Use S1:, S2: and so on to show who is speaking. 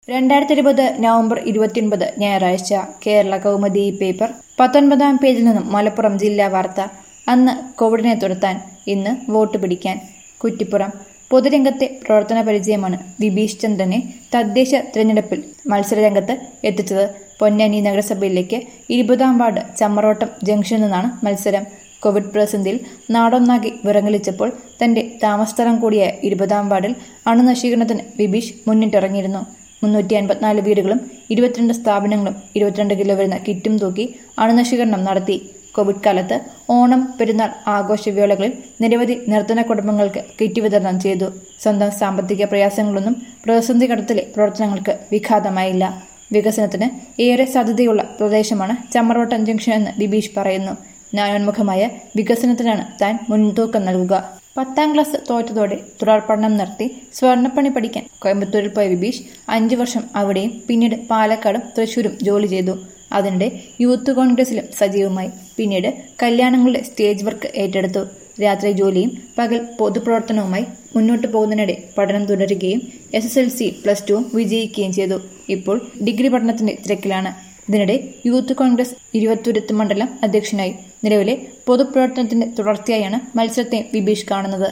S1: 2020 November 29 ഞായറാഴ്ച Kerala Kaumudi paper 19-ാം പേജിൽ നിന്നും മലപ്പുറം ജില്ലാ വാർത്ത. അന്ന് കോവിഡിനെ തുരത്താൻ, ഇന്ന് വോട്ട് പിടിക്കാൻ. കുറ്റിപ്പുറം. പൊതുരംഗത്തെ പ്രവർത്തന പരിചയമാണ് വിബീഷ് ചന്ദ്രനെ തദ്ദേശ തിരഞ്ഞെടുപ്പിൽ മത്സരരംഗത്ത് എത്തിച്ചത്. പൊന്നാനി നഗരസഭയിലേക്ക് 20-ാം വാർഡ് ചമ്മറോട്ടം ജംഗ്ഷനിൽ നിന്നാണ് മത്സരം. കോവിഡ് പ്രതിസന്ധിയിൽ നാടൊന്നാകെ വിറങ്ങലിച്ചപ്പോൾ തന്റെ താമസസ്ഥലം കൂടിയായ 20-ാം വാർഡിൽ അണുനശീകരണത്തിന് വിബീഷ് മുന്നിട്ടിറങ്ങിയിരുന്നു. 354 വീടുകളും 22 സ്ഥാപനങ്ങളും 22 കിലോ വരുന്ന കിറ്റും തൂക്കി അണുനശീകരണം നടത്തി. കോവിഡ് കാലത്ത് ഓണം, പെരുന്നാൾ ആഘോഷവേളകളിൽ നിരവധി നിർധന കുടുംബങ്ങൾക്ക് കിറ്റ് വിതരണം ചെയ്തു. സ്വന്തം സാമ്പത്തിക പ്രയാസങ്ങളൊന്നും പ്രതിസന്ധി ഘട്ടത്തിലെ പ്രവർത്തനങ്ങൾക്ക് വിഘാതമായില്ല. വികസനത്തിന് ഏറെ സാധ്യതയുള്ള പ്രദേശമാണ് ചമ്മറോട്ടം ജംഗ്ഷൻ എന്ന് വിബീഷ് പറയുന്നു. ന്യായോന്മുഖമായ വികസനത്തിനാണ് താൻ മുൻതൂക്കം നൽകുക. 10-ാം ക്ലാസ് തോറ്റതോടെ തുടർ പഠനം നിർത്തി സ്വർണ്ണപ്പണി പഠിക്കാൻ കോയമ്പത്തൂരിൽ പോയ വിബീഷ് 5 വർഷം അവിടെയും പിന്നീട് പാലക്കാടും തൃശൂരും ജോലി ചെയ്തു. അതിനിടെ യൂത്ത് കോൺഗ്രസിലും സജീവമായി. പിന്നീട് കല്യാണങ്ങളുടെ സ്റ്റേജ് വർക്ക് ഏറ്റെടുത്തു. രാത്രി ജോലിയും പകൽ പൊതുപ്രവർത്തനവുമായി മുന്നോട്ടു പോകുന്നതിനിടെ പഠനം തുടരുകയും SSLC +2 വിജയിക്കുകയും ചെയ്തു. ഇപ്പോൾ ഡിഗ്രി പഠനത്തിന്റെ തിരക്കിലാണ്. ഇതിനിടെ യൂത്ത് കോൺഗ്രസ് ഇരുവത്തുരുത്ത് മണ്ഡലം അധ്യക്ഷനായി. നിലവിലെ പൊതുപ്രവർത്തനത്തിന്റെ തുടർച്ചയായാണ് മത്സരത്തെ വിബീഷ് കാണുന്നത്.